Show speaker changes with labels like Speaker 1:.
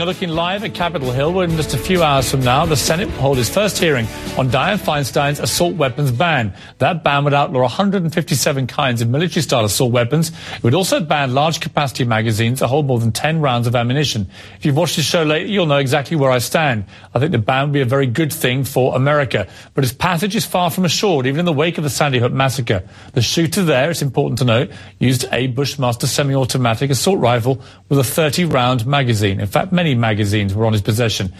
Speaker 1: are looking live at Capitol Hill, where in just a few hours from now, the Senate will hold its first hearing on Dianne Feinstein's assault weapons ban. That ban would outlaw 157 kinds of military-style assault weapons. It would also ban large-capacity magazines that hold more than 10 rounds of ammunition. If you've watched this show lately, you'll know exactly where I stand. I think the ban would be a very good thing for America. But its passage is far from assured, even in the wake of the Sandy Hook massacre. The shooter there, it's important to note, used a Bushmaster semi-automatic assault rifle with a 30-round magazine. In fact, many magazines were on his possession.